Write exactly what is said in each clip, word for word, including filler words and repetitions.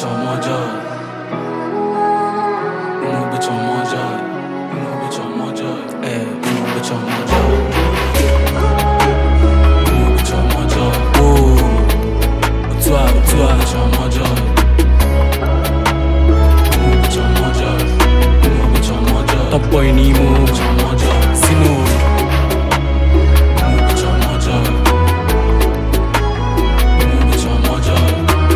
bitch on more joy. Umu bitch on more joy. Umu bitch on more joy. Eh, umu bitch on more joy. Umu bitch on more joy. Oh, utua, utua, bitch on more joy. Umu bitch on more joy. Umu bitch on more joy. Top boy ni mu bitch on more joy. Sino. Umu bitch on more joy. Umu bitch on more joy.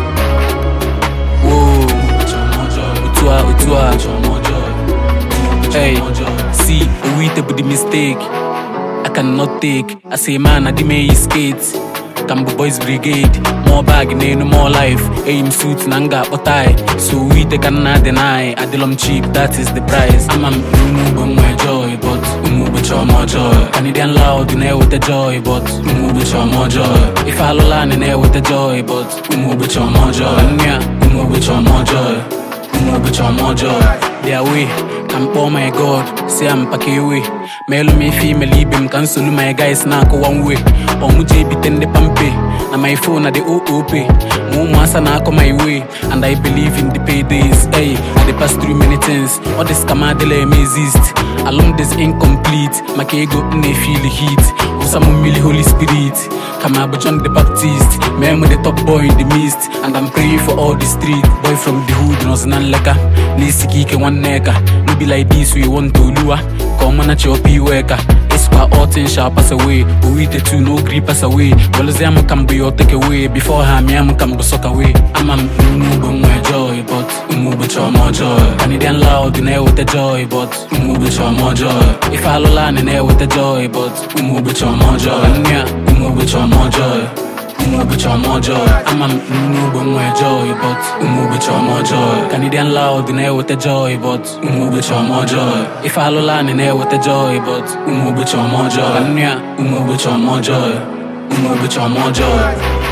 Whoa, bitch on more joy. Utua, utua, bitch on more joy. Hey, see, we the the mistake I cannot take. I say man, I didn't make skates. Cambo Boys Brigade, more bag, no more life. Aim suits, nanga, but I. So we they cannot deny. Adilum cheap, that is the price. I'm a umu my joy, but umu bitch on more joy. Canadian loud in air with the joy, but umu bitch on more joy. If I land in air with the joy, but umu bitch on more joy. Yeah, umu bitch on more joy. Umu bitch on more joy. Their way. Camp, oh my god, say I'm packing away. Male me female him cancel my guys now go one way. Or muje bitten the pampe. Na my phone at the O O P. Mo masa na come my way. And I believe in the paydays. Hey, I pass through many things. All this kamadele may exist. Along this incomplete. My kego ne feel the heat. Some really Holy Spirit. Come up John the Baptist. Man with the top boy in the mist. And I'm praying for all the street. Boy from the hood knows none leka. Nisiki ke one neka. No be like this we want to lure. Come on at your P worker. Esqua all things shall pass away. We the two no grip pass away. Well as I'm can be or take away. Before I'm yam can be suck away. I'm a umu my joy, but umu bitch on more joy. Canadian loud in air with the joy, but umu bitch on more joy. If I land in air with the joy, but umu bitch on more joy. Yeah, umu bitch on more joy. Umu bitch on more joy. I'm a umu my joy, but umu bitch on more joy. Canadian loud in air with the joy, but umu bitch on more joy. If I land in air with the joy, but umu bitch on more joy. Yeah, umu bitch on more joy. Umu bitch on more joy.